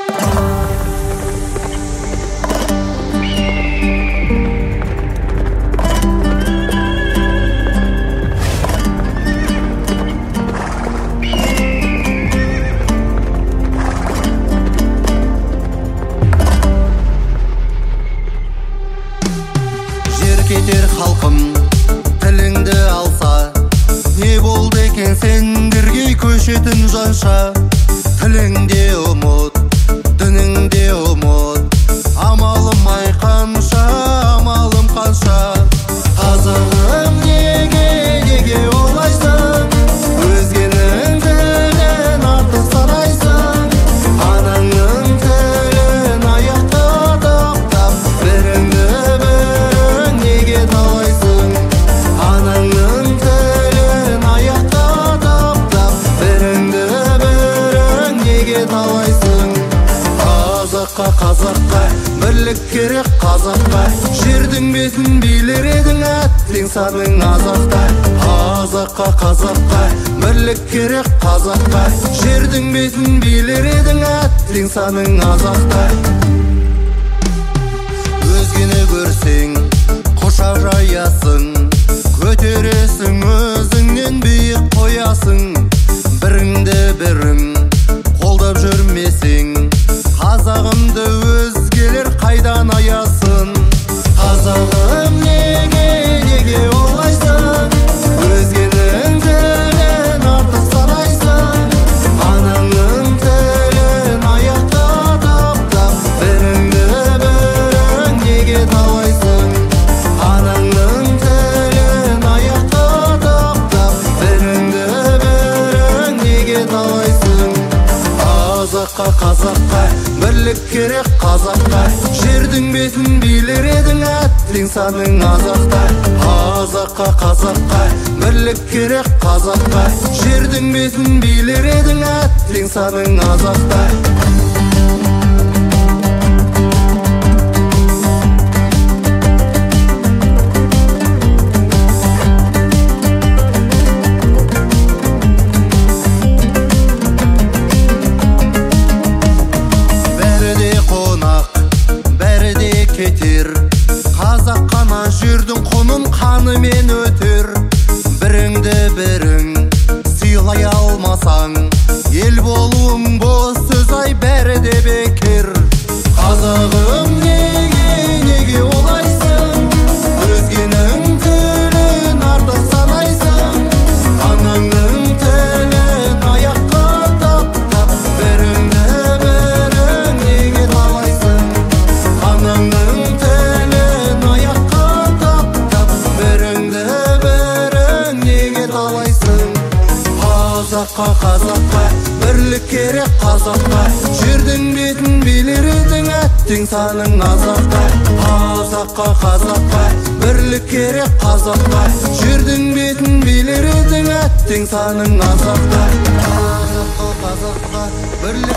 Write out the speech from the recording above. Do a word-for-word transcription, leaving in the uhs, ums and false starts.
Кетер халқым тіліңді алса, не болды екен сендерге көшетін жанша. Тіліңде ұмыт, дініңде ұмыт, амалым ай қанша, амалым қанша. Қазағым неге, неге олайсың, өзгенің тілін артық санайсың. Анаңның тілін аяққа таптап, біріңді қазаққа бірлік керек қазаққа, жердің бетін билер едің әттең саның азақта. Қазаққа қазаққа бірлік керек қазаққа, жердің бетін билер едің әттең саның азақта. Өзгені көрсең құшақ жаясың, көтересің өзіңнен биік қоясың. Біріңді бірің қолдап жүрмесең, қазағымды өзгелер қайдан аясын. Қазағым неге, неге олайсың, өзгенің тілін артық санайсың. Анаңның тілін аяққа таптап, біріңді бірің неге талайсың. Анаңның тілін аяққа таптап, біріңді бірің неге талайсың. Қазаққа қазаққа бірлік керек қазаққа, жердің бетін билер едің әттең саның азақта. Қазаққа қазаққа бірлік керек қазаққа, жердің бетін билер едің әттең саның азақта. Кетер қазақ қана жүрдің құнын қанымен өтер. Біріңді бірің сыйлай алмасаң, ел болуың бос сөз ай, бәрі де бекер. Қазағым неге, неге олайсың, өзгенің тілін артық санайсың. Анаңның тілін аяққа таптап, біріңді бірің неге талайсың. Анаңның қазаққа қазаққа бірлік керек қазаққа, жердің бетін билер едің әттең саның азақта. Қазаққа қазаққа бірлік керек қазаққа, жердің бетін билер едің әттең саның азақта. Қазаққа қазаққа бірлік